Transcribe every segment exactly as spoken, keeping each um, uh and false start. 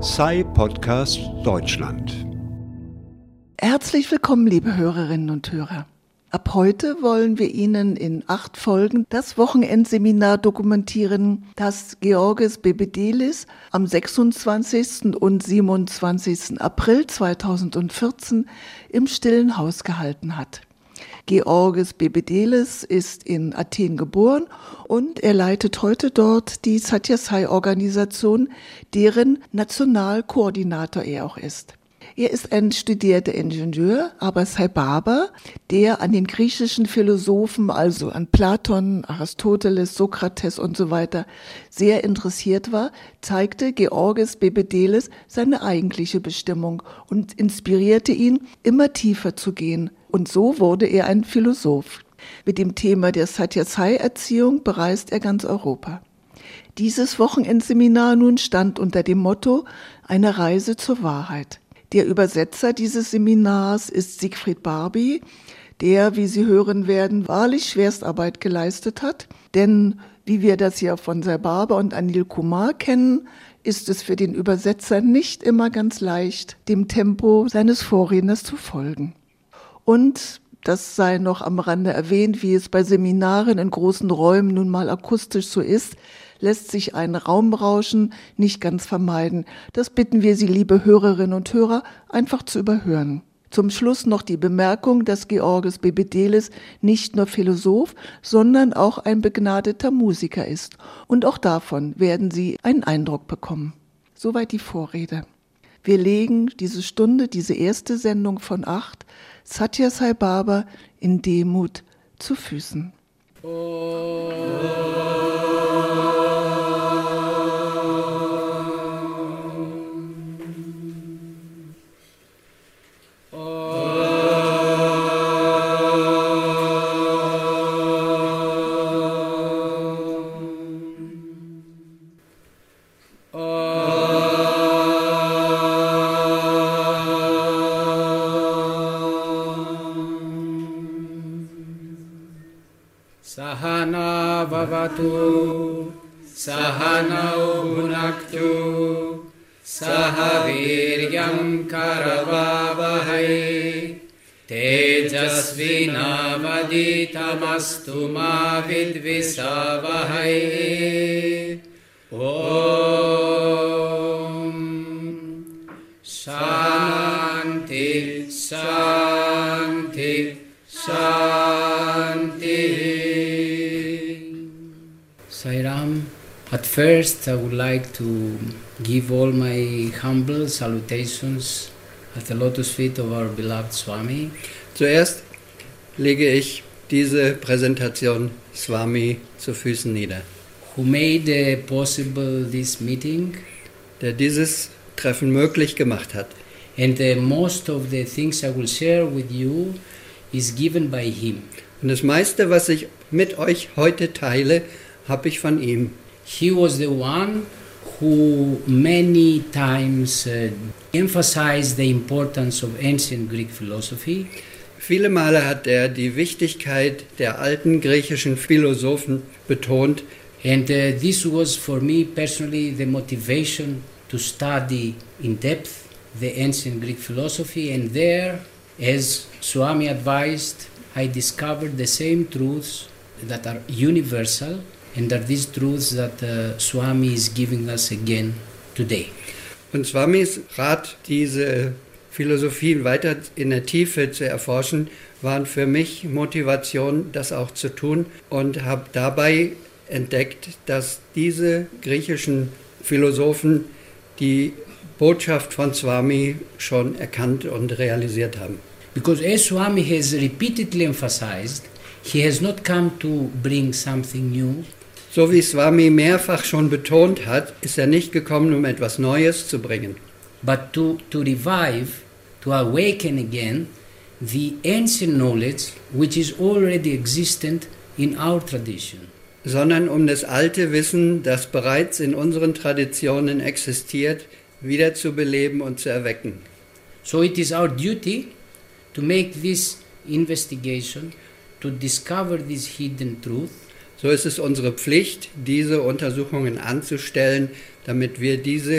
Sai Podcast Deutschland. Herzlich willkommen, liebe Hörerinnen und Hörer. Ab heute wollen wir Ihnen in acht Folgen das Wochenendseminar dokumentieren, das Georges Bebedelis am sechsundzwanzigsten und siebenundzwanzigsten April zweitausendvierzehn im Stillen Haus gehalten hat. Georges Bebedelis ist in Athen geboren und er leitet heute dort die Sathya Sai-Organisation, deren Nationalkoordinator er auch ist. Er ist ein studierter Ingenieur, aber Sai Baba, der an den griechischen Philosophen, also an Platon, Aristoteles, Sokrates und so weiter, sehr interessiert war, zeigte Georges Bebedelis seine eigentliche Bestimmung und inspirierte ihn, immer tiefer zu gehen. Und so wurde er ein Philosoph. Mit dem Thema der Sathya Sai-Erziehung bereist er ganz Europa. Dieses Wochenendseminar nun stand unter dem Motto »Eine Reise zur Wahrheit«. Der Übersetzer dieses Seminars ist Siegfried Barby, der, wie Sie hören werden, wahrlich Schwerstarbeit geleistet hat. Denn, wie wir das ja von Sai Baba und Anil Kumar kennen, ist es für den Übersetzer nicht immer ganz leicht, dem Tempo seines Vorredners zu folgen. Und das sei noch am Rande erwähnt, wie es bei Seminaren in großen Räumen nun mal akustisch so ist, lässt sich ein Raumrauschen nicht ganz vermeiden. Das bitten wir Sie, liebe Hörerinnen und Hörer, einfach zu überhören. Zum Schluss noch die Bemerkung, dass Georges Bebedelis nicht nur Philosoph, sondern auch ein begnadeter Musiker ist. Und auch davon werden Sie einen Eindruck bekommen. Soweit die Vorrede. Wir legen diese Stunde, diese erste Sendung von acht, Sathya Sai Baba in Demut zu Füßen. Oh. Sahana bhavatu, sahanau bhunaktu, sahaviryam karavavahai, tejasvinavaditamastu ma vidvisavahai. Om Shanti, Shanti, Shanti. Sai Ram, at first I would like to give all my humble salutations at the lotus feet of our beloved Swami. Zuerst lege ich diese Präsentation Swami zu Füßen nieder, who made uh, possible this meeting, der dieses Treffen möglich gemacht hat. And uh, most of the things I will share with you is given by him. Und das meiste, was ich mit euch heute teile, habe ich von ihm. He was the one who many times uh, emphasized the importance of ancient Greek philosophy. Viele Male hat er die Wichtigkeit der alten griechischen Philosophen betont. And uh, this was for me personally the motivation to study in depth the ancient Greek philosophy. And there, as Swami advised, I discovered the same truths that are universal, and are these truths that uh, Swami is giving us again today. Und Swamis Rat, diese Philosophien weiter in der Tiefe zu erforschen, waren für mich Motivation, das auch zu tun, und habe dabei entdeckt, dass diese griechischen Philosophen die Botschaft von Swami schon erkannt und realisiert haben. Because as Swami has repeatedly emphasized, he has not come to bring something new. So wie Swami mehrfach schon betont hat, ist er nicht gekommen, um etwas Neues zu bringen, but to, to revive, to awaken again the ancient knowledge which is already existent in our tradition. sondern um das alte Wissen, das bereits in unseren Traditionen existiert, wieder zu beleben und zu erwecken. So it is our duty to make this investigation, to discover this hidden truth. So ist es unsere Pflicht, diese Untersuchungen anzustellen, damit wir diese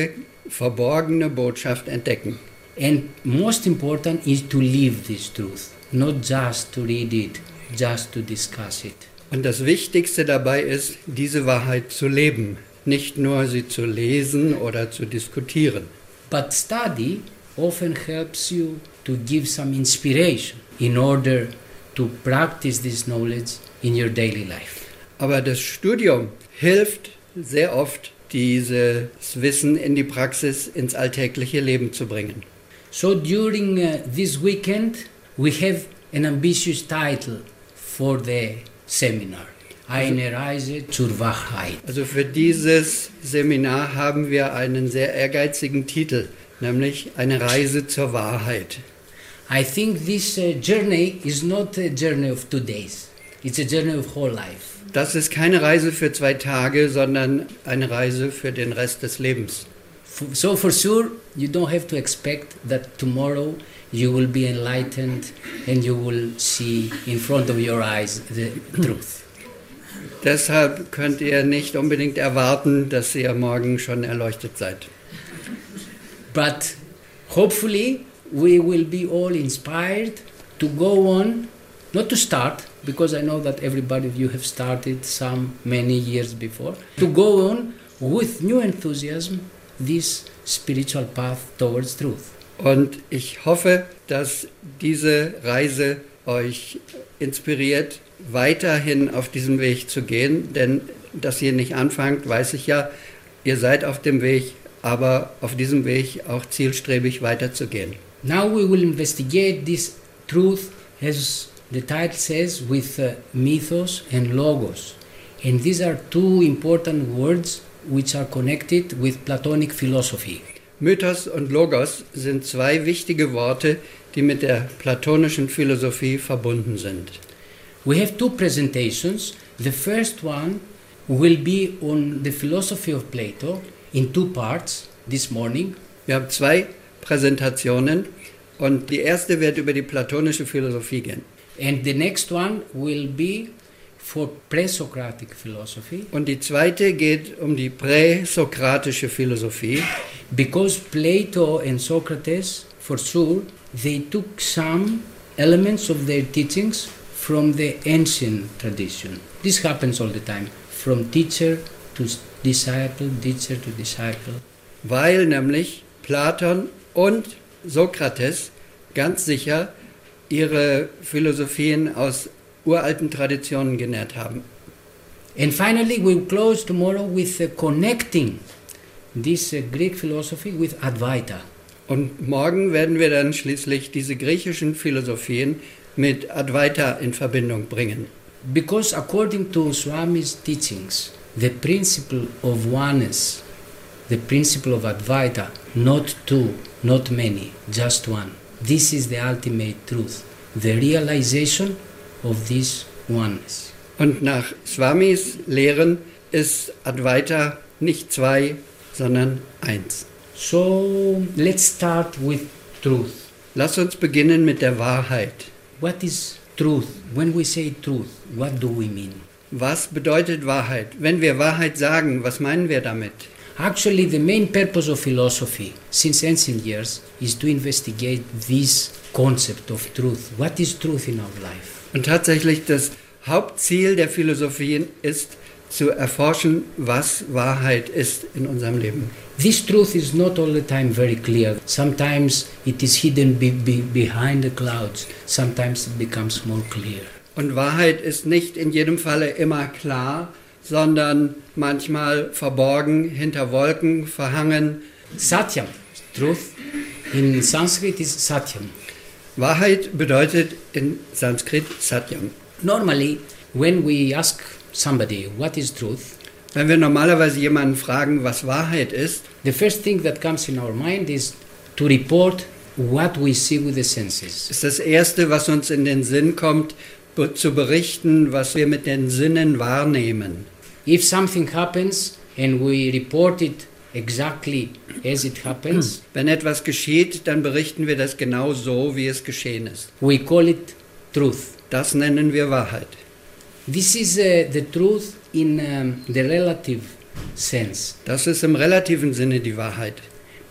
verborgene Botschaft entdecken. And most important is to live this truth, not just to read it, just to discuss it. Und das Wichtigste dabei ist, diese Wahrheit zu leben, nicht nur sie zu lesen oder zu diskutieren. But study often helps you to give some inspiration in order to practice this knowledge in your daily life. Aber das Studium hilft sehr oft, dieses Wissen in die Praxis, ins alltägliche Leben zu bringen. So during uh, this weekend, we have an ambitious title for the seminar. Eine Reise zur Wahrheit. Also für dieses Seminar haben wir einen sehr ehrgeizigen Titel, nämlich eine Reise zur Wahrheit. I think this uh, journey is not a journey of two days. It's a journey of whole life. Das ist keine Reise für zwei Tage, sondern eine Reise für den Rest des Lebens. So for sure, you don't have to expect that tomorrow you will be enlightened and you will see in front of your eyes the truth. Deshalb könnt ihr nicht unbedingt erwarten, dass ihr morgen schon erleuchtet seid. But hopefully we will be all inspired to go on, not to start, because I know that everybody of you have started some many years before, to go on with new enthusiasm this spiritual path towards truth. Und ich hoffe, dass diese Reise euch inspiriert, weiterhin auf diesem Weg zu gehen, denn dass ihr nicht anfangt, weiß ich ja, ihr seid auf dem Weg, aber auf diesem Weg auch zielstrebig weiterzugehen. Now we will investigate this truth, as the title says, with uh, mythos and logos. And these are two important words which are connected with Platonic philosophy. Mythos und Logos sind zwei wichtige Worte, die mit der platonischen Philosophie verbunden sind. We have two presentations. The first one will be on the philosophy of Plato in two parts this morning. Wir haben zwei Präsentationen und die erste wird über die platonische Philosophie gehen. And the next one will be for pre-Socratic philosophy. Und die zweite geht um die präsokratische Philosophie. Because Plato and Socrates, for sure, they took some elements of their teachings from the ancient tradition. This happens all the time, from teacher to disciple, teacher to disciple. Weil nämlich Platon und Sokrates ganz sicher ihre Philosophien aus uralten Traditionen genährt haben. And finally, we'll close tomorrow with uh, connecting this uh, Greek philosophy with Advaita. Und morgen werden wir dann schließlich diese griechischen Philosophien mit Advaita in Verbindung bringen. Because according to Swami's teachings, the principle of oneness, the principle of Advaita, not two, not many, just one. This is the ultimate truth, the realization of this oneness. Und nach Swamis Lehren ist Advaita nicht zwei, sondern eins. So let's start with truth. Lass uns beginnen mit der Wahrheit. What is truth? When we say truth, what do we mean? Was bedeutet Wahrheit? Wenn wir Wahrheit sagen, was meinen wir damit? Actually, the main purpose of philosophy since ancient years is to investigate this concept of truth. What is truth in our life? Und tatsächlich das Hauptziel der Philosophien ist, zu erforschen, was Wahrheit ist in unserem Leben. This truth is not all the time very clear. Sometimes it is hidden be, be, behind the clouds. Sometimes it becomes more clear. Und Wahrheit ist nicht in jedem Falle immer klar, sondern manchmal verborgen, hinter Wolken, verhangen. Satyam, truth, in Sanskrit is Satyam. Wahrheit bedeutet in Sanskrit Satyam. Normally, when we ask somebody what is truth, Wenn wir normalerweise jemanden fragen, was Wahrheit ist, the first thing that comes in our mind is to report what we see with the senses. ist das Erste, was uns in den Sinn kommt, be- zu berichten, was wir mit den Sinnen wahrnehmen. If something happens and we report it exactly as it happens, Wenn etwas geschieht, dann berichten wir das genau so, wie es geschehen ist. we call it truth. Das nennen wir Wahrheit. This is uh, the truth in um, the relative sense. Das ist im relativen Sinne die Wahrheit.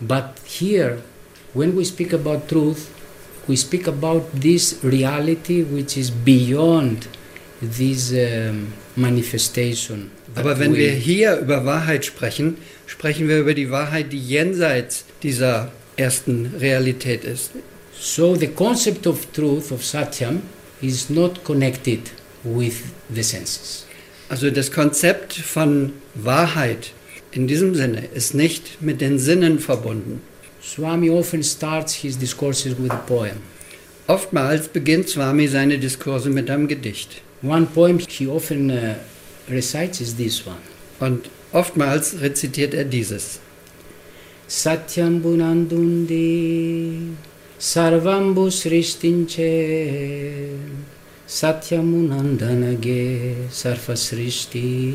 But here, when we speak about truth, we speak about this reality which is beyond this um, manifestation. Aber wenn wir hier über Wahrheit sprechen, sprechen wir über die Wahrheit, die jenseits dieser ersten Realität ist. So the concept of truth, of Satyam, is not connected with the senses. Also das Konzept von Wahrheit in diesem Sinne ist nicht mit den Sinnen verbunden. Swami often starts his discourses with a poem. Oftmals beginnt Swami seine Diskurse mit einem Gedicht. One poem he often uh, recites is this one. Und oftmals rezitiert er dieses. Satyam bunandundi sarvambu srishtinche Satyam unandanage sarva srishti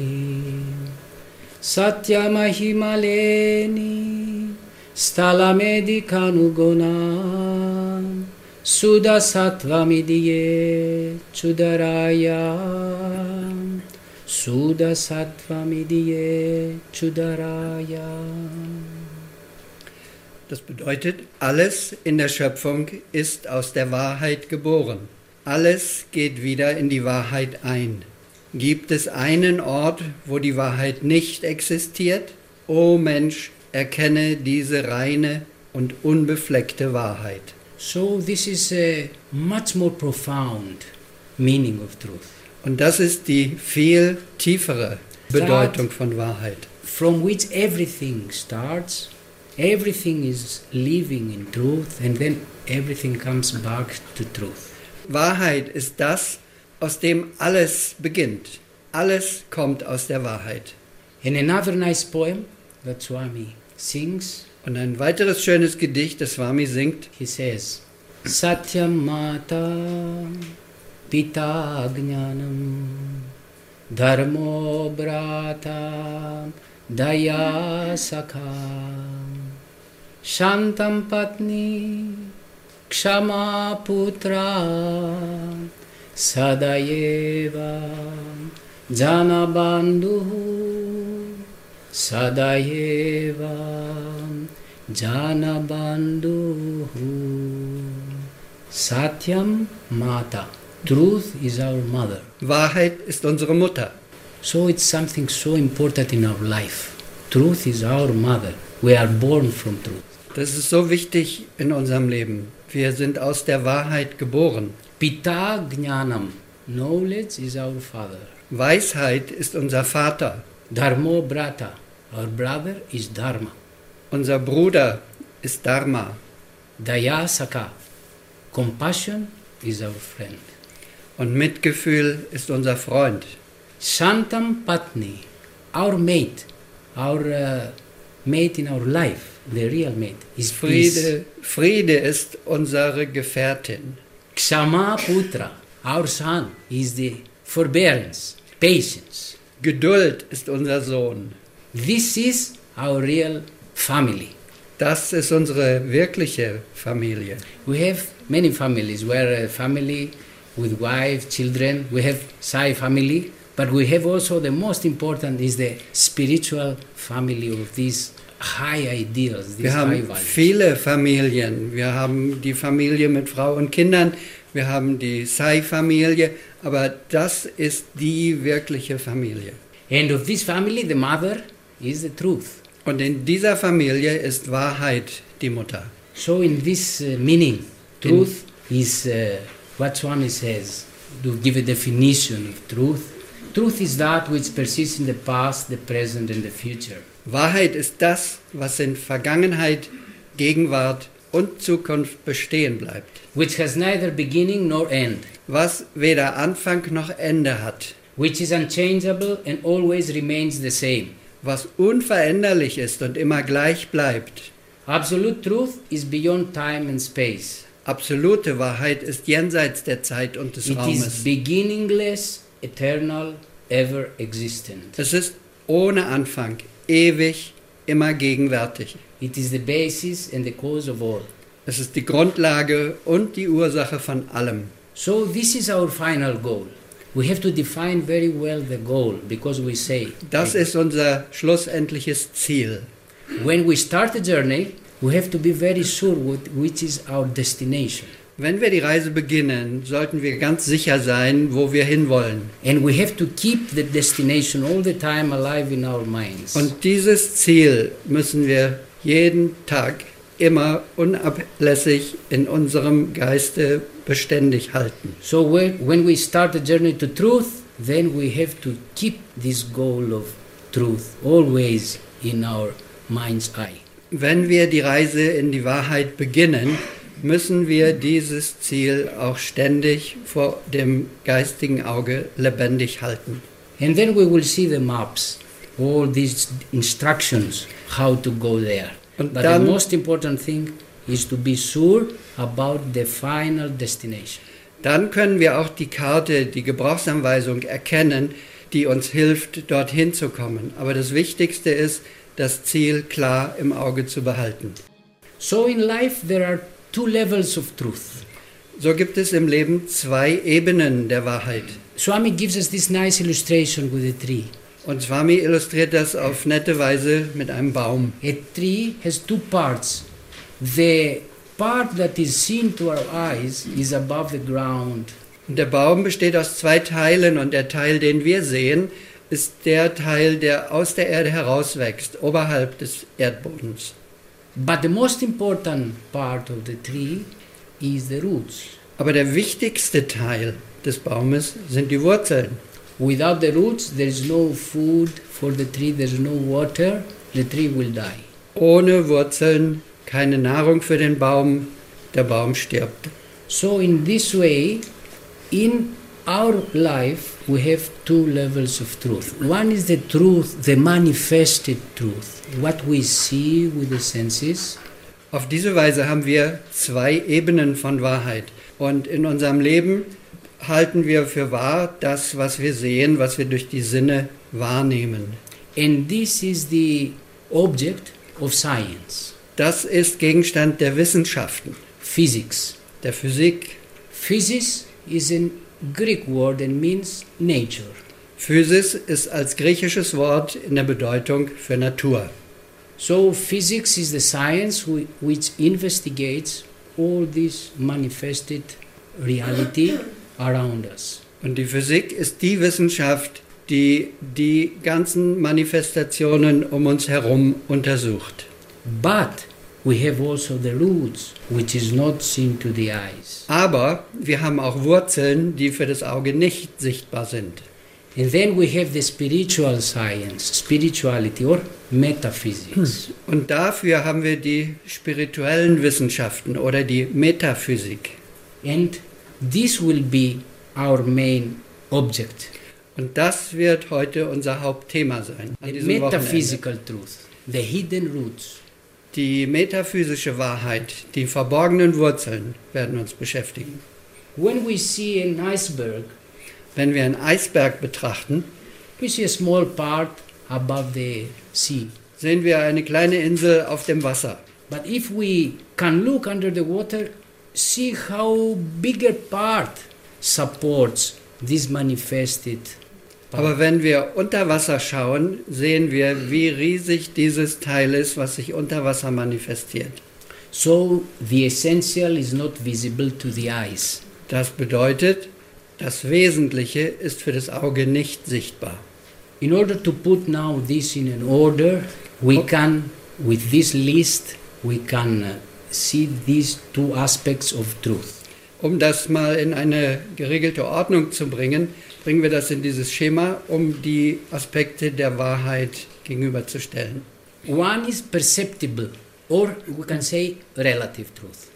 Satyam ahimaleni stalamedikanugona Suda sattvamidiye chudaraya Suda sattvamidiye chudaraya. Das bedeutet, alles in der Schöpfung ist aus der Wahrheit geboren. Alles geht wieder in die Wahrheit ein. Gibt es einen Ort, wo die Wahrheit nicht existiert? O Mensch, erkenne diese reine und unbefleckte Wahrheit. So this is a much more profound meaning of truth. Und das ist die viel tiefere Bedeutung von Wahrheit. From which everything starts, everything is living in truth, and then everything comes back to truth. Wahrheit ist das, aus dem alles beginnt. Alles kommt aus der Wahrheit. And another nice poem that Swami sings, Und ein weiteres schönes Gedicht, das Swami singt, he says, Satyam Mata Pita Jnanam Dharmo Brata Daya Sakha Shantam Patni Kshama Putra Sadayeva Janabandhu Sadayeva Janabandhu Satyam Mata. Truth is our mother. Wahrheit ist unsere Mutter. So it's something so important in our life. Truth is our mother. We are born from truth. Das ist so wichtig in unserem Leben. Wir sind aus der Wahrheit geboren. Pita Jnanam. Knowledge is our father. Weisheit ist unser Vater. Dharmo Brata. Our brother is Dharma. Unser Bruder ist Dharma. Daya Sakha. Compassion is our friend. Und Mitgefühl ist unser Freund. Shantam Patni. Our mate. Our uh, mate in our life. The real mate is Friede, Friede ist unsere Gefährtin. Kshama Putra. Our son is the forbearance, patience. Geduld ist unser Sohn. This is our real family. Das ist unsere wirkliche Familie. We have many families. We are a family with wife, children. We have Sai family, but we have also the most important is the spiritual family of these high ideals, these Wir high haben values. viele Familien. Wir haben die Familie mit Frau und Kindern. Wir haben die Sai-Familie. Aber das ist die wirkliche Familie. And of this family, the mother is the truth. Und in dieser Familie ist Wahrheit die Mutter. So in this uh, meaning, truth is uh, what Swami says, to give a definition of truth. Truth is that which persists in the past, the present and the future. Wahrheit ist das, was in Vergangenheit, Gegenwart und Zukunft bestehen bleibt. Which has neither beginning nor end. Was weder Anfang noch Ende hat. Which is unchangeable and always remains the same. Was unveränderlich ist und immer gleich bleibt. Absolute truth is beyond time and space. Absolute Wahrheit ist jenseits der Zeit und des It Raumes. is beginningless, eternal, ever existent. Es ist ohne Anfang, ewig, immer gegenwärtig. It is the basis and the cause of all. Es ist die Grundlage und die Ursache von allem. So this is our final goal. We have to define very well the goal because we say Das ist unser schlussendliches Ziel. when we start a journey, we have to be very sure what, which is our destination. Wenn wir die Reise beginnen, sollten wir ganz sicher sein, wo wir hinwollen. And we have to keep the destination all the time alive in our minds. Und dieses Ziel müssen wir jeden Tag immer unablässig in unserem Geiste beständig halten. So when, when we start a journey to truth, then we have to keep this goal of truth always in our mind's eye. Wenn wir die Reise in die Wahrheit beginnen, müssen wir dieses Ziel auch ständig vor dem geistigen Auge lebendig halten. And then we will see the maps, all these instructions, how to go there. Und But dann, the most important thing is to be sure about the final destination. dann können wir auch die Karte, die Gebrauchsanweisung erkennen, die uns hilft, dorthin zu kommen. Aber das Wichtigste ist, das Ziel klar im Auge zu behalten. So in life there are two levels of truth. So gibt es im Leben zwei Ebenen der Wahrheit. Swami gives us this nice illustration with a tree. Und Swami illustriert das auf nette Weise mit einem Baum. A tree has two parts. The part that is seen to our eyes is above the ground. Und der Baum besteht aus zwei Teilen und der Teil, den wir sehen, ist der Teil, der aus der Erde herauswächst, oberhalb des Erdbodens. But the most important part of the tree is the roots. Aber der wichtigste Teil des Baumes sind die Wurzeln. Without the roots, there is no food for the tree, there is no water, the tree will die. Ohne Wurzeln keine Nahrung für den Baum, der Baum stirbt. So in this way, in our life, we have two levels of truth. One is the truth, the manifested truth, what we see with the senses. Auf diese Weise haben wir zwei Ebenen von Wahrheit. Und in unserem Leben halten wir für wahr das, was wir sehen, was wir durch die Sinne wahrnehmen. And this is the object of science. Das ist Gegenstand der Wissenschaften, Physics. der Physik. Physics is a Greek word and means nature. Physis ist als griechisches Wort in der Bedeutung für Natur. So physics is the science whi- which investigates all this manifested reality around us. Und die Physik ist die Wissenschaft, die die ganzen Manifestationen um uns herum untersucht. But we have also the roots, which is not seen to the eyes. Aber wir haben auch Wurzeln, die für das Auge nicht sichtbar sind. And then we have the spiritual science, spirituality or metaphysics. Und dafür haben wir die spirituellen Wissenschaften oder die Metaphysik. And this will be our main object. Und das wird heute unser Hauptthema sein. An The diesem Wochenende. metaphysical truth, the hidden roots. Die metaphysische Wahrheit, die verborgenen Wurzeln werden uns beschäftigen. When we see an iceberg, Wenn wir einen Eisberg betrachten, we see a small part above the sea. sehen wir eine kleine Insel auf dem Wasser. But if we can look under the water, see how bigger part supports this manifested part. Aber wenn wir unter Wasser schauen, sehen wir, wie riesig dieses Teil ist, was sich unter Wasser manifestiert. So the essential is not visible to the eyes. Das bedeutet, das Wesentliche ist für das Auge nicht sichtbar. In order to put now this in an order, we can, with this list, we can uh, see these two aspects of truth. Um das mal in eine geregelte Ordnung zu bringen, bringen wir das in dieses Schema, um die Aspekte der Wahrheit gegenüberzustellen. One is perceptible, or we can say relative truth.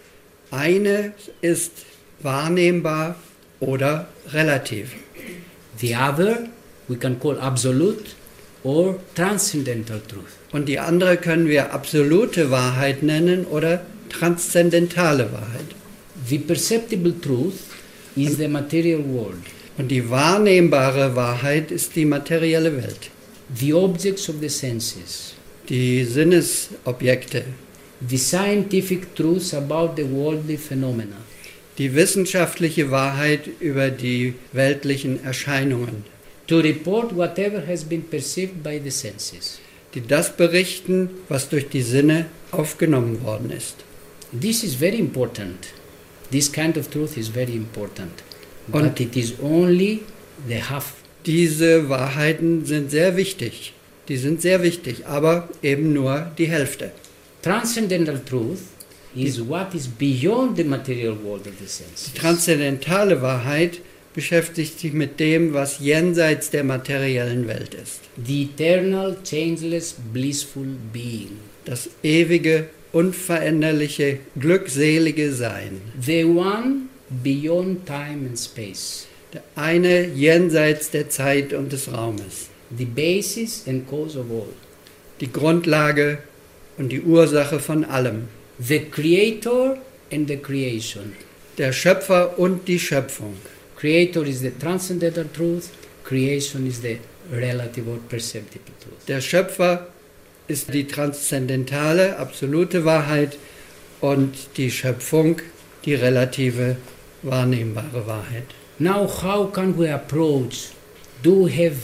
Eine ist wahrnehmbar oder relativ. The other we can call absolute or transcendental truth. Und die andere können wir absolute Wahrheit nennen oder transzendentale Wahrheit. The perceptible truth is the material world, Und die wahrnehmbare Wahrheit ist die materielle Welt. the objects of the senses, Die Sinnesobjekte, the scientific truths about the worldly phenomena, die wissenschaftliche Wahrheit über die weltlichen Erscheinungen. to report whatever has been perceived by the senses. die das berichten, was durch die Sinne aufgenommen worden ist. This is very important. This kind of truth is very important. Und But it is only the half. Diese Wahrheiten sind sehr wichtig. Die sind sehr wichtig, aber eben nur die Hälfte. Transcendental truth is what is beyond the material world of the senses. Die transzendentale Wahrheit beschäftigt sich mit dem, was jenseits der materiellen Welt ist. The eternal, changeless, blissful being. Das ewige, unveränderliche, glückselige Sein. The one beyond time and space. Der eine jenseits der Zeit und des Raumes. The basis and cause of all. Die Grundlage und die Ursache von allem. The creator and the creation. Der Schöpfer und die Schöpfung. Creator is the transcendental truth. Creation is the relative or perceptible truth. Der Schöpfer ist die transzendentale, absolute Wahrheit und die Schöpfung die relative, wahrnehmbare Wahrheit. Now, how can we approach? Do we have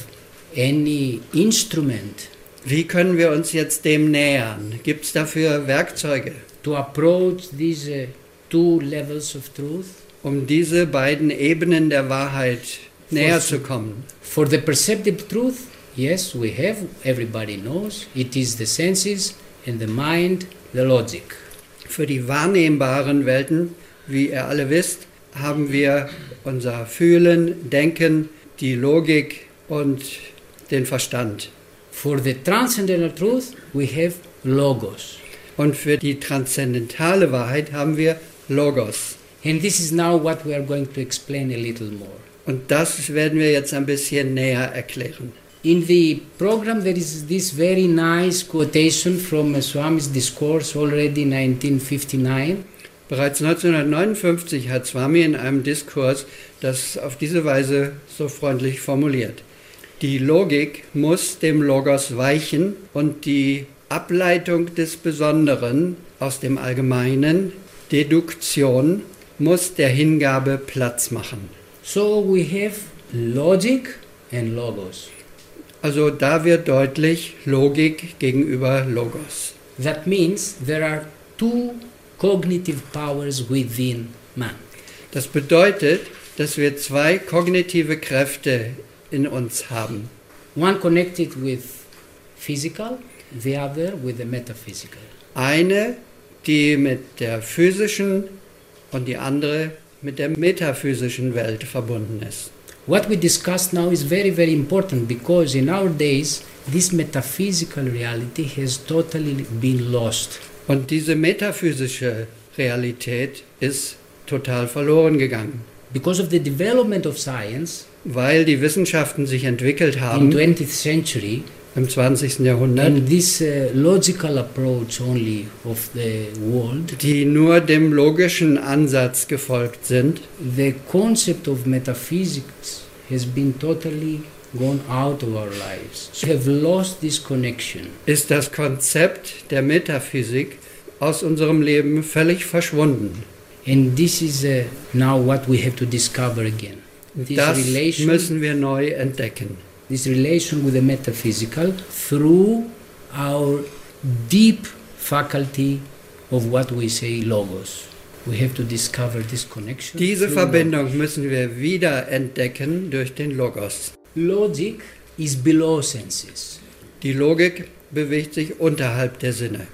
any instrument Wie können wir uns jetzt dem nähern? Gibt es dafür Werkzeuge, to approach these uh, two levels of truth? um diese beiden Ebenen der Wahrheit näher zu kommen? For the perceptive truth, yes, we have, everybody knows, it is the senses and the mind, the logic. Für die wahrnehmbaren Welten, wie ihr alle wisst, haben wir unser Fühlen, Denken, die Logik und den Verstand. For the transcendental truth, we have logos. Und für die transzendentale Wahrheit haben wir Logos. And this is now what we are going to explain a little more. Und das werden wir jetzt ein bisschen näher erklären. In the program there is this very nice quotation from uh, Swami's discourse already in nineteen fifty-nine. Bereits neunzehnhundertneunundfünfzig hat Swami in einem Diskurs das auf diese Weise so freundlich formuliert. Die Logik muss dem Logos weichen und die Ableitung des Besonderen aus dem Allgemeinen, Deduktion, muss der Hingabe Platz machen. So we have logic and logos. Also da wird deutlich Logik gegenüber Logos. That means there are two cognitive powers within man. Das bedeutet, dass wir zwei kognitive Kräfte in uns haben. One connected with physical, the other with the metaphysical. Eine, die mit der physischen und die andere mit der metaphysischen Welt verbunden ist. What we discussed now is very, very important because in our days this metaphysical reality has totally been lost. Und diese metaphysische Realität ist total verloren gegangen. Because of the development of science Weil die Wissenschaften sich entwickelt in haben twentieth century im zwanzigsten Jahrhundert, and this uh, logical approach only of the world, die nur dem logischen Ansatz gefolgt sind, the concept of metaphysics has been totally gone out of our lives. We have lost this connection. ist das Konzept der Metaphysik aus unserem Leben völlig verschwunden. And this is uh, now what we have to discover again. This Das relation, müssen wir neu entdecken. this relation with the metaphysical through our deep faculty of what we say logos. We have to discover this connection. Diese through Verbindung müssen wir wieder entdecken durch den Logos. Logic is below senses. Die Logik bewegt sich unterhalb der Sinne.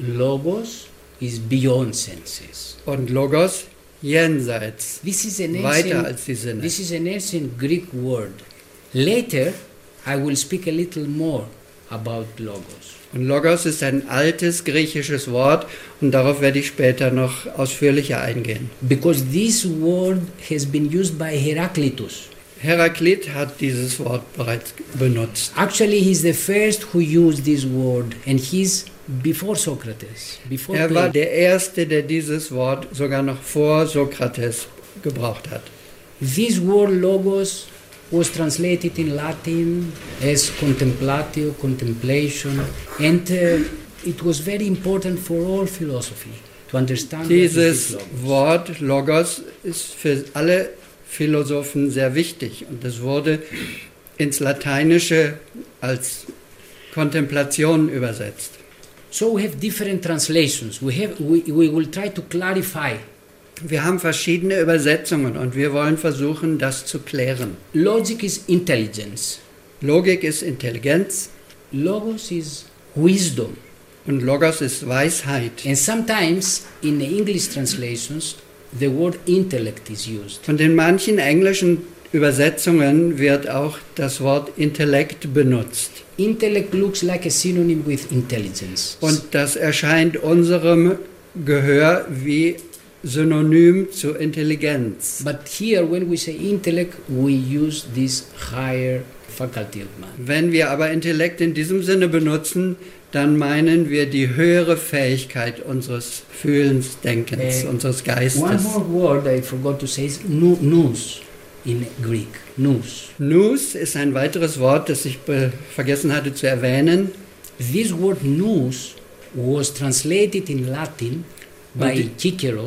Logos is beyond senses. Und Logos jenseits, This is an weiter ancient, als die Sinne. this is an ancient Greek word. Later, I will speak a little more about logos. Und Logos ist ein altes griechisches Wort und darauf werde ich später noch ausführlicher eingehen. Because this word has been used by Heraclitus. Heraklit hat dieses Wort bereits benutzt. Actually, he's the first who used this word, and he's before Socrates. Before Er war Plato. der Erste, der dieses Wort sogar noch vor Sokrates gebraucht hat. This word logos was translated in Latin as contemplatio, contemplation, and uh, it was very important for all philosophy to understand what Dieses is logos. Wort Logos ist für alle Philosophen sehr wichtig und es wurde ins Lateinische als Kontemplation übersetzt. So we have different translations. We have we, we will try to clarify. Wir haben verschiedene Übersetzungen und wir wollen versuchen, das zu klären. Logic is intelligence. Logik ist Intelligenz. Logos is wisdom. Und Logos ist Weisheit. And sometimes in the English translations the word intellect is used. Und in manchen englischen Übersetzungen wird auch das Wort Intellekt benutzt. Intellect looks like a synonym with intelligence. Und das erscheint unserem Gehör wie Synonym zu Intelligenz. But here when we say intellect, we use this higher faculty of man. Wenn wir aber Intellekt in diesem Sinne benutzen, dann meinen wir die höhere Fähigkeit unseres Fühlens, Denkens, Uh, unseres Geistes. One more word I forgot to say is nu- nous in Greek. Nous. Nous ist ein weiteres Wort, das ich be- vergessen hatte zu erwähnen. This word nous was translated in Latin by Und die- Cicero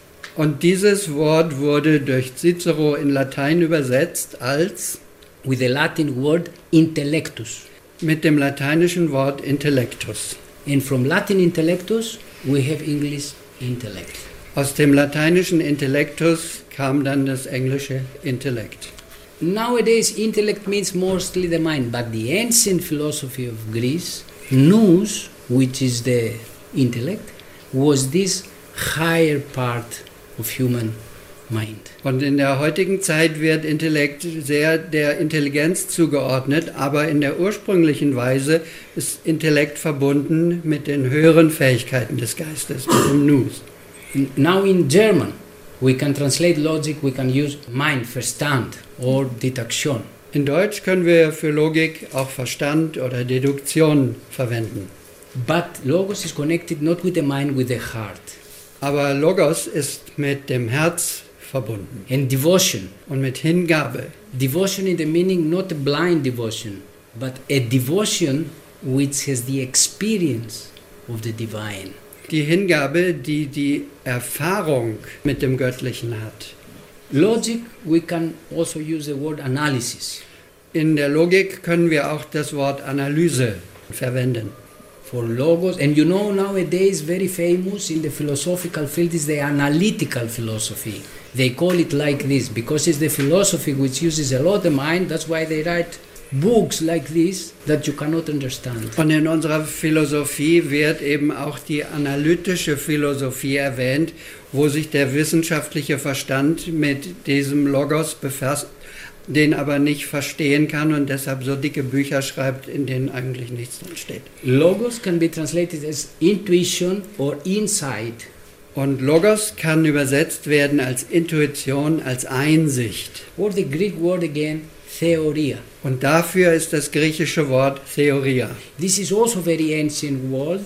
Und dieses Wort wurde durch Cicero in Latein übersetzt als with the Latin word intellectus. mit dem lateinischen Wort Intellectus. And from Latin intellectus, we have English intellect. Aus dem lateinischen Intellectus kam dann das englische Intellekt. Nowadays, intellect means mostly the mind, but the ancient philosophy of Greece, nous, which is the intellect, was this higher part of human mind. Und in der heutigen Zeit wird Intellekt sehr der Intelligenz zugeordnet, aber in der ursprünglichen Weise ist Intellekt verbunden mit den höheren Fähigkeiten des Geistes, mit dem Nous. Now in German, we can translate logic, we can use mind, Verstand or Deduction. In Deutsch können wir für Logik auch Verstand oder Deduktion verwenden. But logos is connected not with the mind, with the heart. Aber Logos ist mit dem Herz verbunden And devotion. und mit Hingabe. Devotion in the meaning not a blind devotion, but a devotion which has the experience of the divine. Die Hingabe, die die Erfahrung mit dem Göttlichen hat. Logic, we can also use the word analysis. In der Logik können wir auch das Wort Analyse verwenden. For logos, and you know nowadays very famous in the philosophical field is the analytical philosophy. They call it like this because it's the philosophy which uses a lot the mind. That's why they write books like this that you cannot understand. Und in unserer Philosophie wird eben auch die analytische Philosophie erwähnt, wo sich der wissenschaftliche Verstand mit diesem Logos befasst, den aber nicht verstehen kann und deshalb so dicke Bücher schreibt, in denen eigentlich nichts drin steht. Logos can be translated as intuition or insight. Und Logos kann übersetzt werden als Intuition, als Einsicht. Or the Greek word again, theoria. Und dafür ist das griechische Wort Theoria. This is also very ancient word.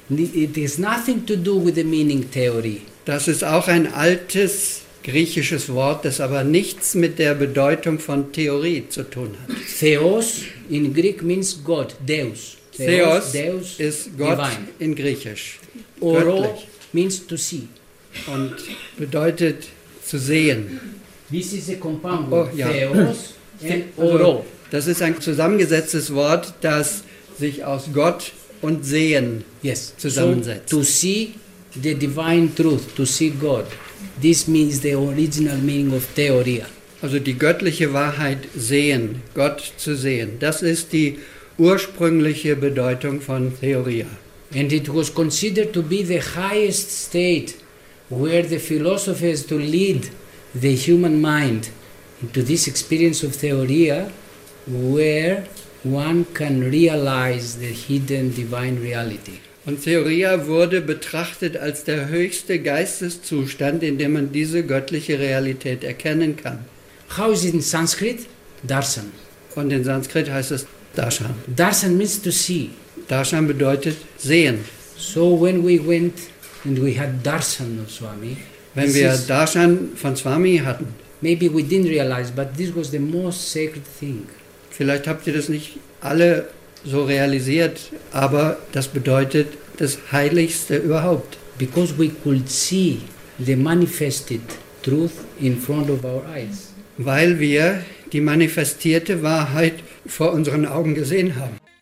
It has nothing to do with the meaning theory. Das ist auch ein altes griechisches Wort, das aber nichts mit der Bedeutung von Theorie zu tun hat. Theos in Greek means God, Deus. Theos, Deus ist Gott divine. in Griechisch. Oro Göttlich. means to see. Und bedeutet zu sehen. This is a compound Oh, word. ja. Theos and Also, oro. das ist ein zusammengesetztes Wort, das sich aus Gott und Sehen Yes. zusammensetzt. So, to see the divine truth, to see God. This means the original meaning of theoria. Also die göttliche Wahrheit sehen, Gott zu sehen. Das ist die ursprüngliche Bedeutung von Theoria. And it was considered to be the highest state where the philosopher has to lead the human mind into this experience of theoria, where one can realize the hidden divine reality. Und Theoria wurde betrachtet als der höchste Geisteszustand, in dem man diese göttliche Realität erkennen kann. How is it in Sanskrit? Darshan. Und in Sanskrit heißt es Darshan. Darshan means to see. Darshan bedeutet sehen. So when we went and we had darshan of Swami, Wenn this wir is- Darshan von Swami hatten, maybe we didn't realize, but this was the most sacred thing. vielleicht habt ihr das nicht alle so realisiert, aber das bedeutet das Heiligste überhaupt. Because we could see the manifested truth in front of our eyes. Weil wir die manifestierte Wahrheit vor unseren Augen gesehen haben.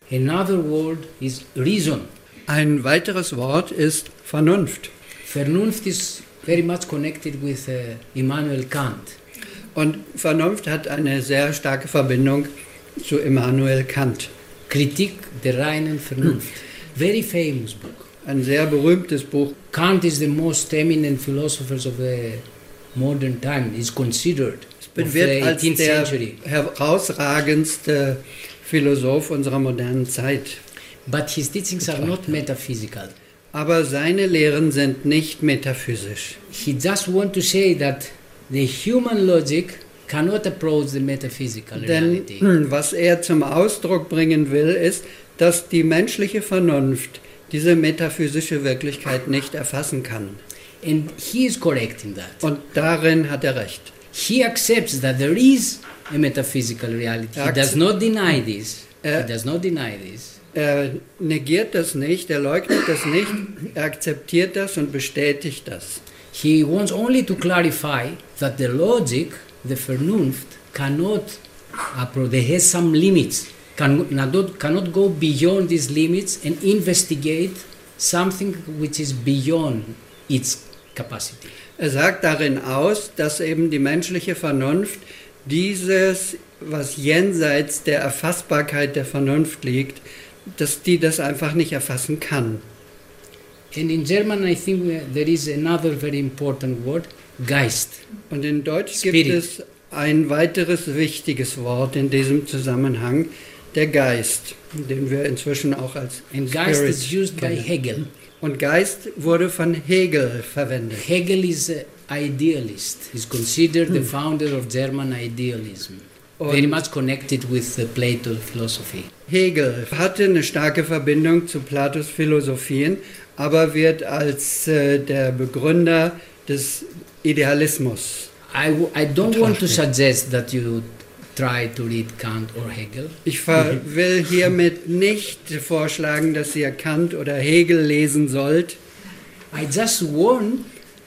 Another word is reason. Ein weiteres Wort ist Vernunft. Vernunft is very much connected with uh, Immanuel Kant. Und Vernunft hat eine sehr starke Verbindung zu Immanuel Kant. Kritik der reinen Vernunft. Very famous book. Ein sehr berühmtes Buch. Kant is the most eminent philosopher of the modern time. Is considered of the Wird als eighteenth der century. herausragendste Philosoph unserer modernen Zeit. But his teachings are not metaphysical. Aber seine Lehren sind nicht metaphysisch. He just want to say that the human logic cannot approach the metaphysical Denn reality. was er zum Ausdruck bringen will, ist, dass die menschliche Vernunft diese metaphysische Wirklichkeit nicht erfassen kann. And he is correct in that. Und darin hat er recht. He accepts that there is a metaphysical reality. He does not deny this. Er- He does not deny this. Er negiert das nicht, er leugnet das nicht, er akzeptiert das und bestätigt das. He wants only to clarify that the logic, the Vernunft, cannot approach, they has some limits, can, not, cannot go beyond these limits and investigate something which is beyond its capacity. Er sagt darin aus, dass eben die menschliche Vernunft dieses, was jenseits der Erfassbarkeit der Vernunft liegt, dass die das einfach nicht erfassen kann. And in German, I think there is another very important word, Geist. Und in Deutsch Spirit. gibt es ein weiteres wichtiges Wort in diesem Zusammenhang, der Geist, den wir inzwischen auch als And Geist Spirit is used by kennen. Hegel. Und Geist wurde von Hegel verwendet. Hegel is an idealist. He's considered the founder of German idealism. Very Und much connected with the Plato philosophy. Hegel hatte eine starke Verbindung zu Platos Philosophien, aber wird als äh, der Begründer des Idealismus. I, w- I don't want to Betrachtet. suggest that you try to read Kant or Hegel. Ich ver- will hiermit nicht vorschlagen, dass ihr Kant oder Hegel lesen sollt. I just want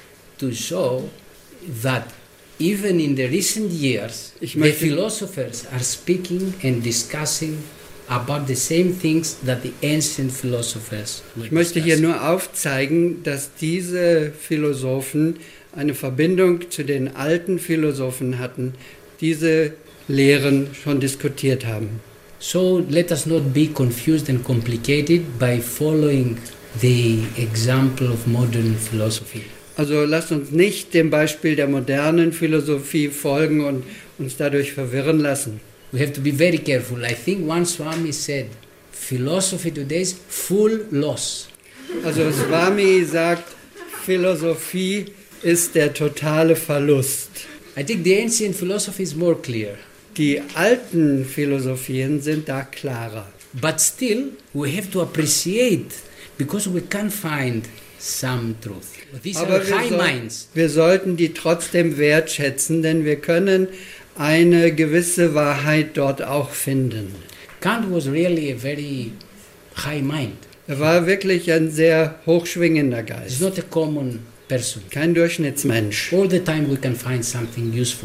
to show that even in the recent years, Ich the möchte- philosophers are speaking and discussing about the same things that the ancient philosophers were Ich möchte hier discussing. nur aufzeigen, dass diese Philosophen eine Verbindung zu den alten Philosophen hatten, diese Lehren schon diskutiert haben. So let us not be confused and complicated by following the example of modern philosophy. Also lasst uns nicht dem Beispiel der modernen Philosophie folgen und uns dadurch verwirren lassen. We have to be very careful. I think one Swami said, philosophy today is full loss. Also Swami sagt, Philosophie ist der totale Verlust. I think the ancient philosophy is more clear. Die alten Philosophien sind da klarer. But still, we have to appreciate because we can find some truth. These Aber are wir, high soll, minds. wir sollten die trotzdem wertschätzen, denn wir können eine gewisse Wahrheit dort auch finden. Kant was really a very high mind. Er war wirklich ein sehr hochschwingender He's Geist, not a common person. kein Durchschnittsmensch. All the time we can find something useful.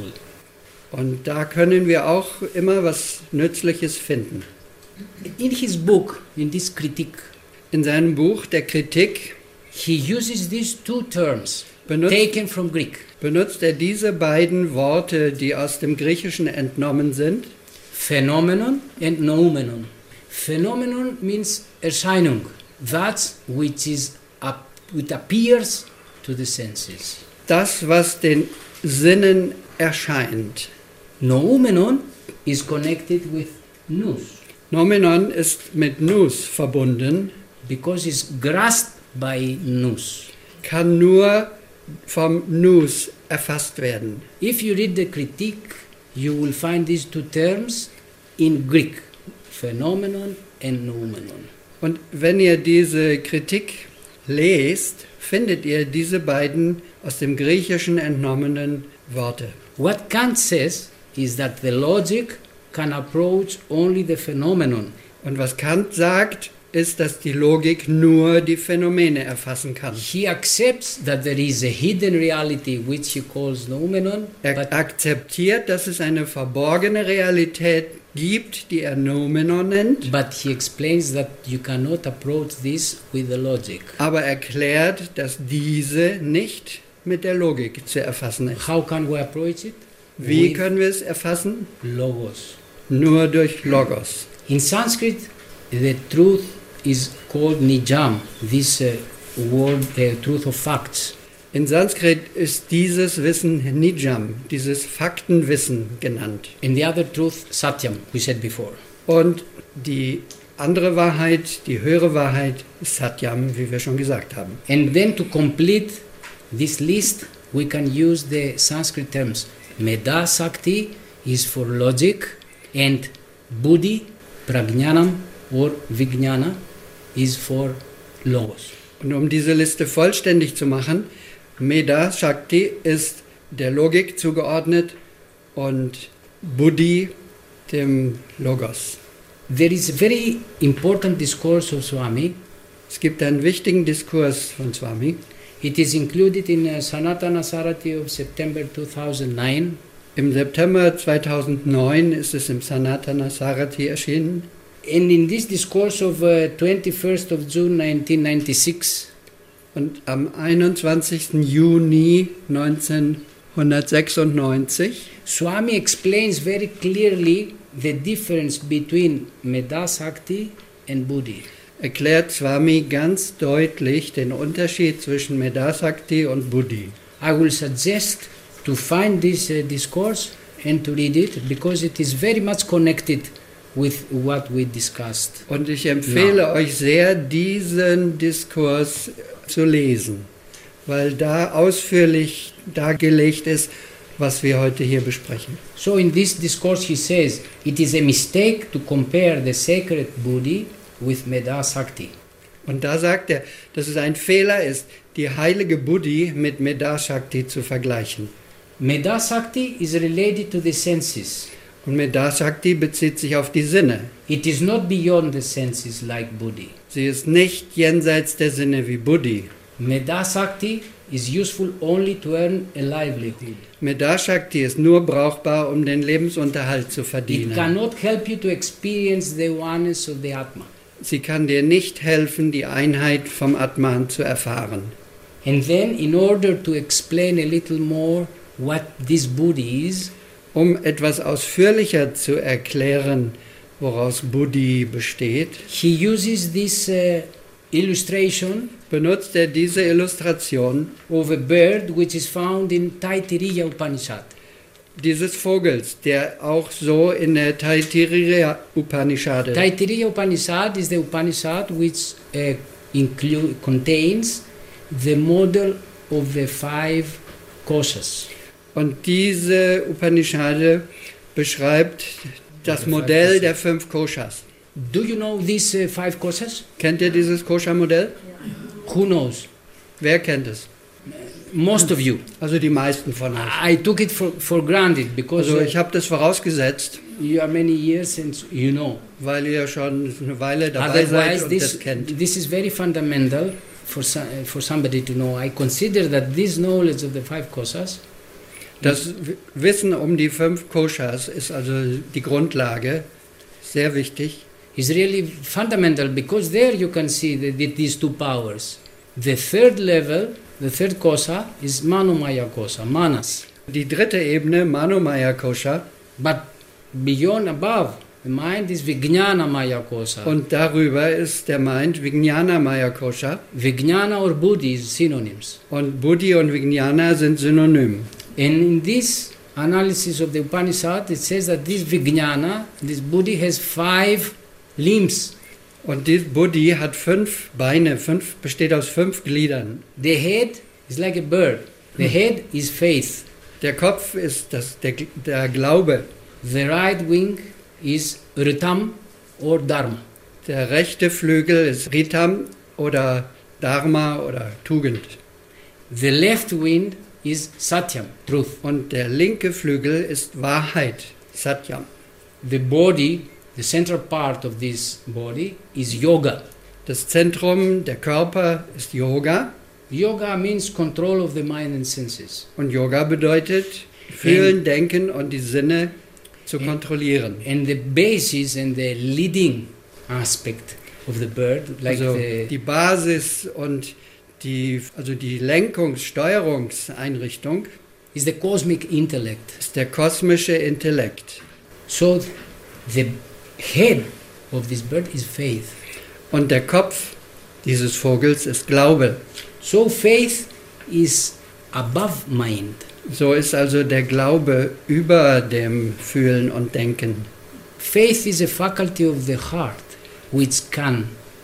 Und da können wir auch immer was Nützliches finden. In his book, in this critique, In seinem Buch der Kritik he uses these two terms benutzt, taken from Greek. benutzt er diese beiden Worte, die aus dem Griechischen entnommen sind. Phenomenon and noumenon. Phenomenon means Erscheinung, that which is up, which appears to the senses. Das, was den Sinnen erscheint. Noumenon is connected with nous, Nomenon ist mit Nous verbunden, because it's grasped by nous. kann nur vom Nous erfasst werden. If you read the critique, you will find these two terms in Greek, phenomenon and noumenon. Und wenn ihr diese Kritik lest, findet ihr diese beiden aus dem Griechischen entnommenen Worte. What Kant says is that the logic can approach only the phenomenon. Und was Kant sagt, ist, dass die Logik nur die Phänomene erfassen kann. He accepts that there is a hidden reality which he calls noumenon, Er but akzeptiert, dass es eine verborgene Realität gibt, die er Noumenon nennt, But he explains that you cannot approach this with the logic. aber erklärt, dass diese nicht mit der Logik zu erfassen ist. How can we approach it? Wie With können wir es erfassen? logos. Nur durch Logos. In Sanskrit, the truth is called nijam, this uh, word, uh, truth of facts. In Sanskrit ist dieses Wissen Nijam, dieses Faktenwissen genannt. And the other truth, satyam, we said before. Und die andere Wahrheit, die höhere Wahrheit, ist Satyam, wie wir schon gesagt haben. And then to complete this list, we can use the Sanskrit terms. Meda Sakti is for logic, and Buddhi, Prajnanam or Vijnana is for logos. Und um diese Liste vollständig zu machen, Meda Shakti ist der Logik zugeordnet und Buddhi dem Logos. There is a very important discourse of Swami. Es gibt einen wichtigen Diskurs von Swami. It is included in uh, Sanatana Sarati of September two thousand nine. Im September zweitausendneun ist es im Sanatana Sarati erschienen. And in this discourse of uh, twenty-first of June nineteen ninety-six, Und am einundzwanzigsten Juni neunzehnhundertsechsundneunzig Swami explains very clearly the difference between Medasakti and Buddhi. erklärt Swami ganz deutlich den Unterschied zwischen Medasakti und Buddhi. I will suggest to find this uh, discourse and to read it because it is very much connected with what we discussed. Und ich empfehle Ja. euch sehr, diesen Diskurs zu lesen, weil da ausführlich dargelegt ist, was wir heute hier besprechen. So in this discourse he says, it is a mistake to compare the sacred Buddhi with Medasakti. Und da sagt er, dass es ein Fehler ist, die heilige Buddhi mit Medashakti zu vergleichen. Medasakti is related to the senses. Und Medashakti bezieht sich auf die Sinne. It is not beyond the senses like Buddhi. Sie ist nicht jenseits der Sinne wie Buddhi. Medasakti is useful only to earn a livelihood. Medashakti ist nur brauchbar, um den Lebensunterhalt zu It verdienen. cannot help you to experience the oneness of the Atma. Sie kann dir nicht helfen, die Einheit vom Atman zu erfahren. And then, in order to explain a little more what this Buddhi is, Um etwas ausführlicher zu erklären, woraus Buddhi besteht, he uses this uh, illustration benutzt er diese Illustration of a bird which is found in Taittiriya Upanishad. dieses Vogels, der auch so in der Taittiriya Upanishad Taittiriya Upanishad is the Upanishad which uh, inclu- contains the model of the five koshas. Und diese Upanishade beschreibt das Modell der fünf Koshas. Do you know these uh, five koshas? Kennt ihr dieses Kosha-Modell? Who knows? Wer kennt es? Most of you. Also die meisten von euch. I took it for, for granted because Also uh, ich habe das vorausgesetzt, you are many years and you know. weil ihr schon eine Weile dabei seid Otherwise, und this, das kennt. this is very fundamental for, so, uh, for somebody to know. I consider that this knowledge of the five koshas Das Wissen um die fünf Koshas ist also die Grundlage, sehr wichtig. is really fundamental because there you can see the, the, these two powers. The third level, the third kosha, is Manomaya kosha, manas. Die dritte Ebene, Manomaya Kosha, But beyond, above, the mind is Vijnana Maya kosha. und darüber ist der Mind Vijnana Maya Kosha, Vijnana or Buddhi is synonyms. und Buddhi und Vijnana sind synonym. And in this analysis of the Upanishad, it says that this Vijnana, this Buddhi, has five limbs. Und die Buddhi hat fünf Beine, fünf, besteht aus fünf Gliedern. The head is like a bird. The head is faith. Der Kopf ist das, der, der Glaube, The right wing is Ritam or Dharma. der rechte Flügel ist Ritam oder Dharma oder Tugend. The left wing is Satyam, truth. Und der linke Flügel ist Wahrheit, Satyam. The body, the central part of this body, is Yoga. Das Zentrum, der Körper, ist Yoga. Yoga means control of the mind and senses. Und Yoga bedeutet fühlen, denken und die Sinne zu kontrollieren. And the basis and the leading aspect of the bird, like also the, die Basis und die, also die Lenkungs-, Steuerungseinrichtung is the cosmic intellect. ist der kosmische Intellekt. So the head of this bird is faith. Und der Kopf dieses Vogels ist Glaube. So faith is above mind. So ist also der Glaube über dem Fühlen und Denken. Faith is a faculty of the heart which can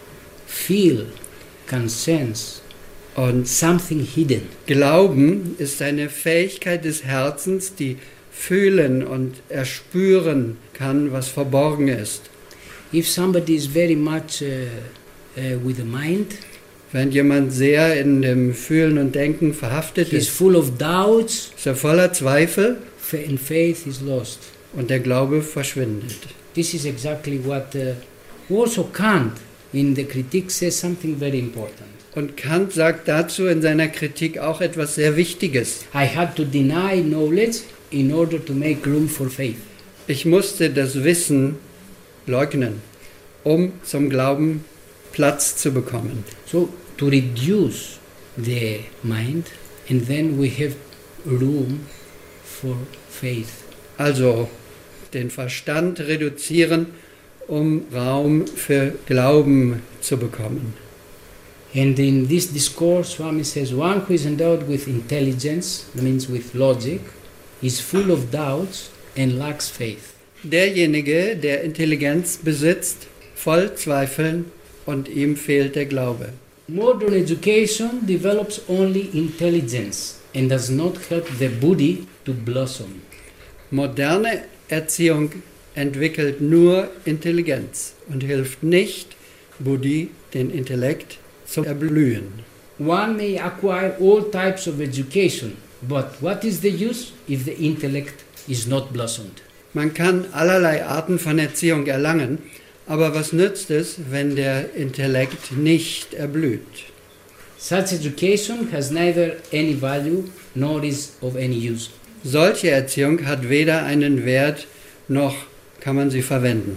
feel, can sense Und something hidden. Glauben ist eine Fähigkeit des Herzens, die fühlen und erspüren kann, was verborgen ist. If somebody is very much uh, uh, with the mind, Wenn jemand sehr in dem Fühlen und Denken verhaftet he is ist, full of doubts, ist er voller Zweifel fa- and faith is lost. und der Glaube verschwindet. This is exactly what uh, also Kant in the critique says something very important. Und Kant sagt dazu in seiner Kritik auch etwas sehr Wichtiges. I had to deny knowledge in order to make room for faith. Ich musste das Wissen leugnen, um zum Glauben Platz zu bekommen. So to reduce the mind, and then we have room for faith. Also den Verstand reduzieren, um Raum für Glauben zu bekommen. And in this discourse, Swami says, one who is endowed with intelligence, that means with logic, is full of doubts and lacks faith. Derjenige, der Intelligenz besitzt, voll Zweifeln und ihm fehlt der Glaube. Modern education develops only intelligence and does not help the Buddhi to blossom. Moderne Erziehung entwickelt nur Intelligenz und hilft nicht Buddhi, den Intellekt, zu erblühen. One may acquire all types of education, but what is the use if the intellect is not blossomed? Man kann allerlei Arten von Erziehung erlangen, aber was nützt es, wenn der Intellekt nicht erblüht? Such education has neither any value nor is of any use. Solche Erziehung hat weder einen Wert, noch kann man sie verwenden.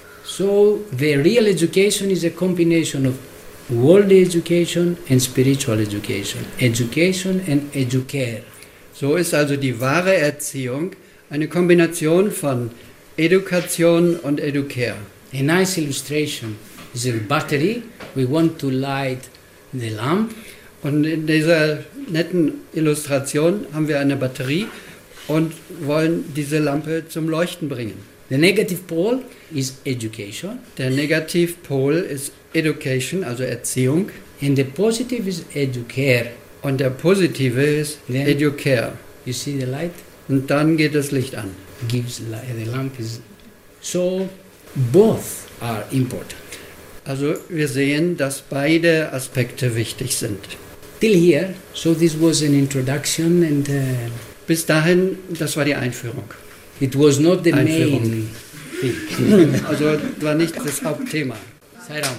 So the real education is a combination of worldly education and spiritual education. Education and educare. So ist also die wahre Erziehung eine Kombination von Education und Educare. A nice illustration is a battery. We want to light the lamp. Und in dieser netten Illustration haben wir eine Batterie und wollen diese Lampe zum Leuchten bringen. The negative pole is education, Der Negativpol ist Education, also Erziehung, and the positive is educare. und der Positive ist Then- Educare. You see the light Und dann geht das Licht an. gives light. The lamp is so. Both are important. Also wir sehen, dass beide Aspekte wichtig sind. Till here, so this was an introduction, and uh, Bis dahin, das war die Einführung. it was not the Einführung. main thing. Also war nicht das Hauptthema. Sai Ram.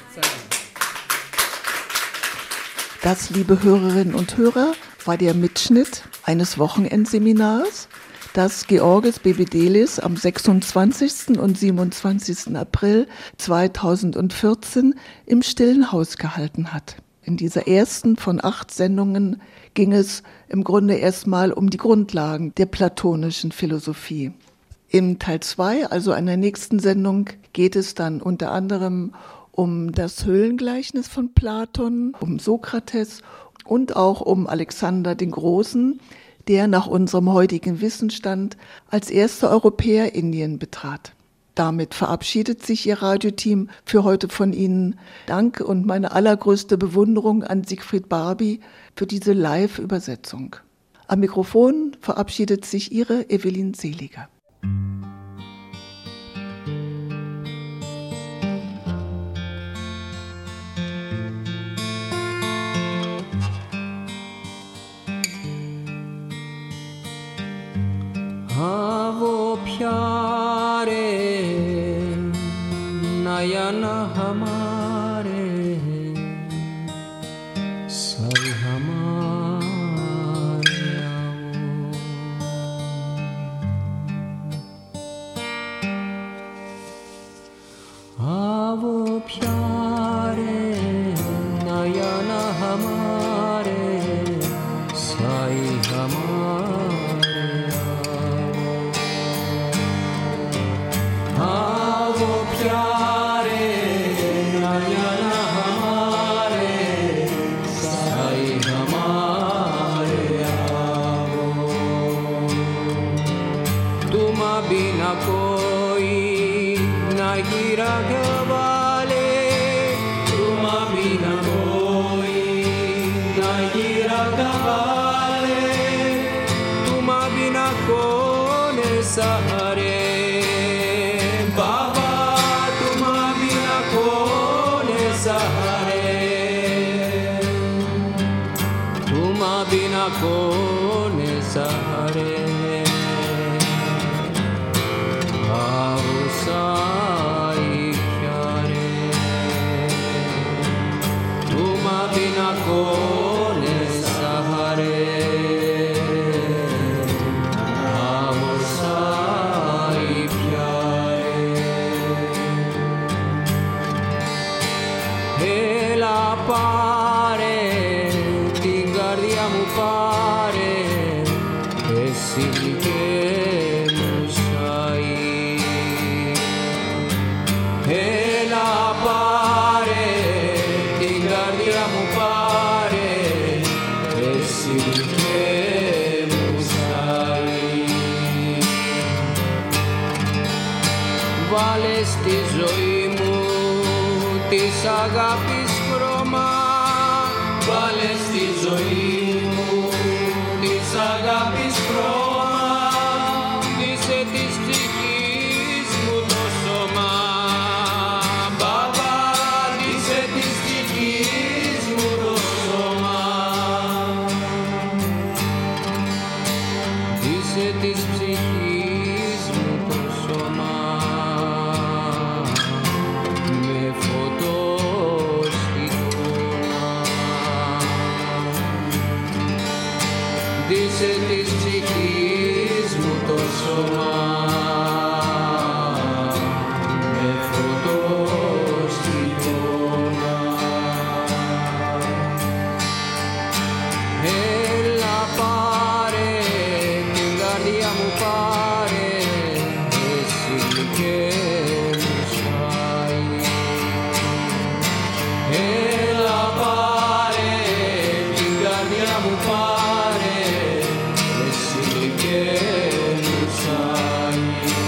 Das, liebe Hörerinnen und Hörer, war der Mitschnitt eines Wochenendseminars, das Georges Bebedelis am sechsundzwanzigsten und siebenundzwanzigsten April zweitausendvierzehn im Stillen Haus gehalten hat. In dieser ersten von acht Sendungen ging es im Grunde erstmal um die Grundlagen der platonischen Philosophie. Im Teil zwei, also einer nächsten Sendung, geht es dann unter anderem um das Höhlengleichnis von Platon, um Sokrates und auch um Alexander den Großen, der nach unserem heutigen Wissensstand als erster Europäer Indien betrat. Damit verabschiedet sich Ihr Radioteam für heute von Ihnen. Dank und meine allergrößte Bewunderung an Siegfried Barbie für diese Live-Übersetzung. Am Mikrofon verabschiedet sich Ihre Evelyn Seliger. वो प्यारे नयन हमारे Sai hamare avo pyare nayana hamare sai hamare avo pyare nayana hamare sai hamare tuma bina koi nahi ragavale tuma bina koi nahi ragavale tuma bina kone sahare baba tuma bina kone sahare tuma bina kone sahare sai chiare tuma bina kone sahare avo sai chiare e la pare ti guardiamo pare e si che e la pare ti guardiamo pare e si che musai vales τη ζωή μου της αγάπης χρώμα βάλες τη ζωή μου της αγάπης χρώμα είσαι της ψυχής μου το σώμα της ψυχής μου το σώμα με φωτοστοιχώνα Δύσε της ψυχής μου το σώμα με φωτοστοιχώνα Έλα πάρε την καρδιά μου πάρε εσύ και μου σφάει Έλα πάρε την καρδιά μου πάρε εσύ και μου σφάει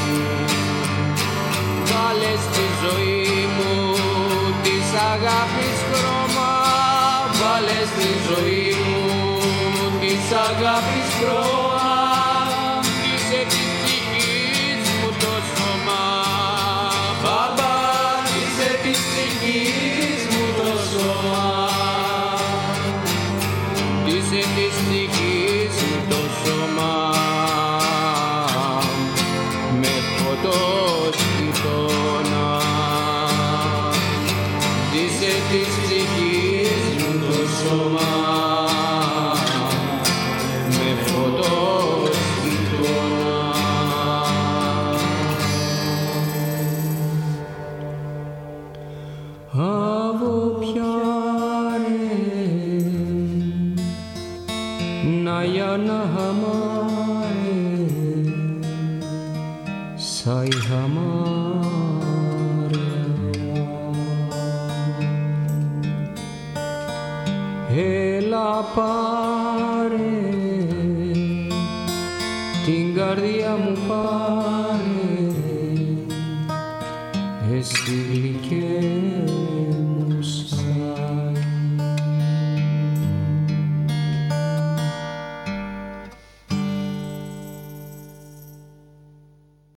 Βάλε στη ζωή μου της αγάπης χρώμα Βάλε στη ζωή μου της αγάπης χρώμα Είσαι της ψυχής μου το σώμα Μπαμπά, είσαι της ψυχής μου το σώμα Είσαι της ψυχής μου το σώμα με φωτοστοιχώνα Είσαι της ψυχής μου το σώμα Avo pyare nayana hamare sai hamare Έλα πάρε την καρδιά μου πάρε εσύ γλυκέ μου σάι